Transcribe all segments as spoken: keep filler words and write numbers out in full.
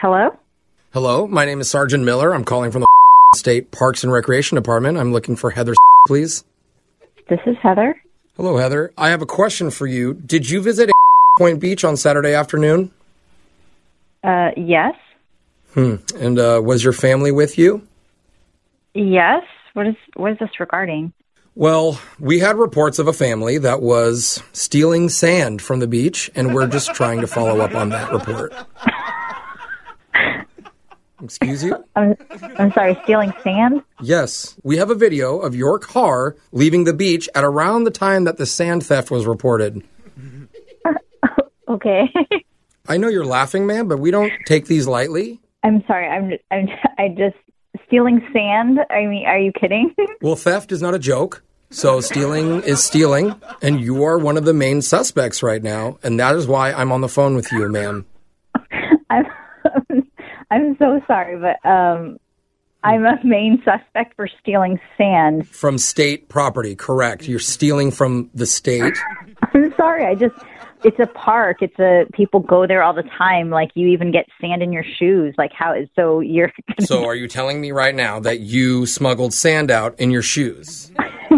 Hello? Hello, my name is Sergeant Miller. I'm calling from the State Parks and Recreation Department. I'm looking for Heather, please. This is Heather. Hello, Heather. I have a question for you. Did you visit Point Beach on Saturday afternoon? Uh, yes. Hmm. And uh, was your family with you? Yes. What is what is this regarding? Well, we had reports of a family that was stealing sand from the beach, and we're just trying to follow up on that report. Excuse you? I'm, I'm sorry, stealing sand? Yes. We have a video of your car leaving the beach at around the time that the sand theft was reported. Okay. I know you're laughing, ma'am, but we don't take these lightly. I'm sorry. I'm I'm I just stealing sand. I mean, are you kidding? Well, theft is not a joke. So stealing is stealing, and you are one of the main suspects right now, and that is why I'm on the phone with you, ma'am. I'm I'm so sorry, but um, I'm a main suspect for stealing sand from state property. Correct. You're stealing from the state. I'm sorry. I just. It's a park. It's a people go there all the time. Like you even get sand in your shoes. Like how is so you're. So are you telling me right now that you smuggled sand out in your shoes?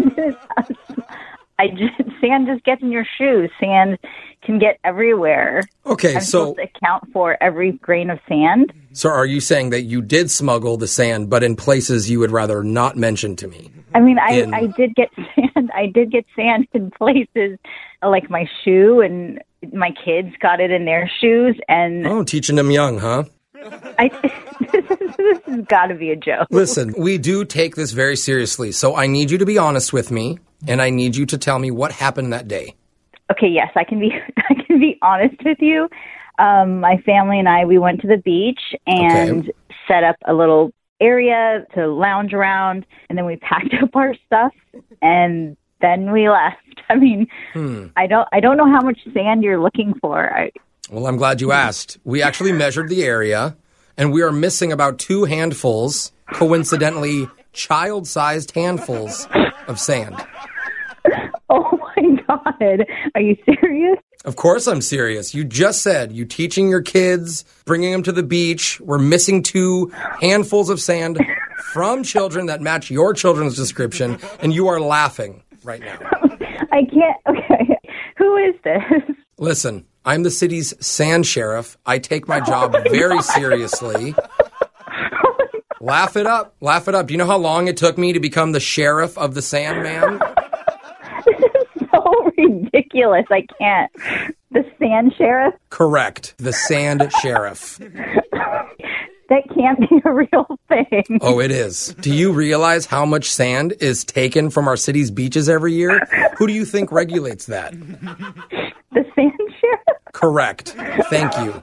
I just sand just gets in your shoes. Sand can get everywhere. Okay, I'm so supposed to account for every grain of sand. So are you saying that you did smuggle the sand, but in places you would rather not mention to me? I mean, I, in... I did get sand. I did get sand in places like my shoe, and my kids got it in their shoes. And oh, teaching them young, huh? I, this, is, this has got to be a joke. Listen, we do take this very seriously, so I need you to be honest with me, and I need you to tell me what happened that day. Okay, yes, I can be. I can be honest with you. Um, my family and I, we went to the beach and okay. set up a little area to lounge around, and then we packed up our stuff, and then we left. I mean, hmm. I don't. I don't know how much sand you're looking for. I, Well, I'm glad you asked. We actually measured the area, and we are missing about two handfuls, coincidentally child-sized handfuls of sand. Oh, my God. Are you serious? Of course I'm serious. You just said you teaching your kids, bringing them to the beach. We're missing two handfuls of sand from children that match your children's description, and you are laughing right now. I can't. Okay. Who is this? Listen. I'm the city's sand sheriff. I take my job oh my very God. seriously. Laugh it up. Laugh it up. Do you know how long it took me to become the sheriff of the sand, ma'am? This is so ridiculous. I can't. The sand sheriff? Correct. The sand sheriff. That can't be a real thing. Oh, it is. Do you realize how much sand is taken from our city's beaches every year? Who do you think regulates that? The sand sheriff? Correct. Thank you.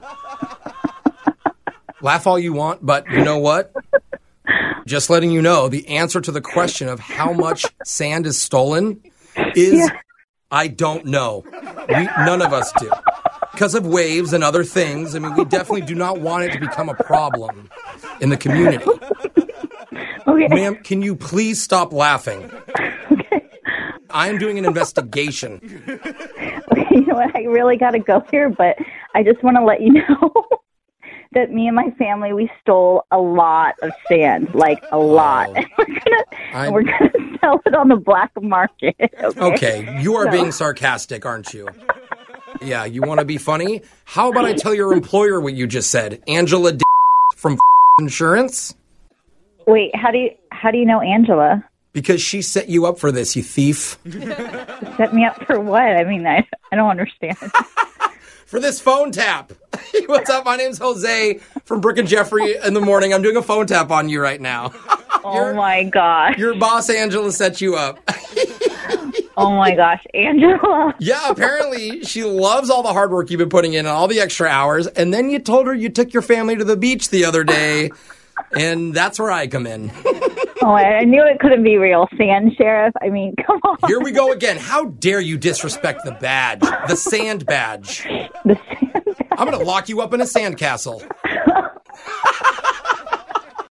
Laugh all you want, but you know what? Just letting you know, the answer to the question of how much sand is stolen is yeah. I don't know. We, none of us do. Because of waves and other things, I mean, we definitely do not want it to become a problem in the community. Okay. Ma'am, can you please stop laughing? Okay. I am doing an investigation. Okay, you know what? I really got to go here, but I just want to let you know that me and my family, we stole a lot of sand, like a lot. Oh, and we're going to sell it on the black market. Okay, okay. You are so. being sarcastic, aren't you? Yeah, you want to be funny? How about I tell your employer what you just said? Angela D- from insurance? Wait, how do you how do you know Angela? Because she set you up for this, you thief. Set me up for what? I mean, I, I don't understand. For this phone tap. What's up? My name's Jose from Brooke and Jeffrey in the morning. I'm doing a phone tap on you right now. Oh, my gosh. Your boss, Angela, set you up. Oh, my gosh. Angela. Yeah, apparently she loves all the hard work you've been putting in and all the extra hours. And then you told her you took your family to the beach the other day. And that's where I come in. Oh, I knew it couldn't be real. Sand sheriff. I mean, come on. Here we go again. How dare you disrespect the badge, the sand badge. The sand badge. I'm going to lock you up in a sandcastle.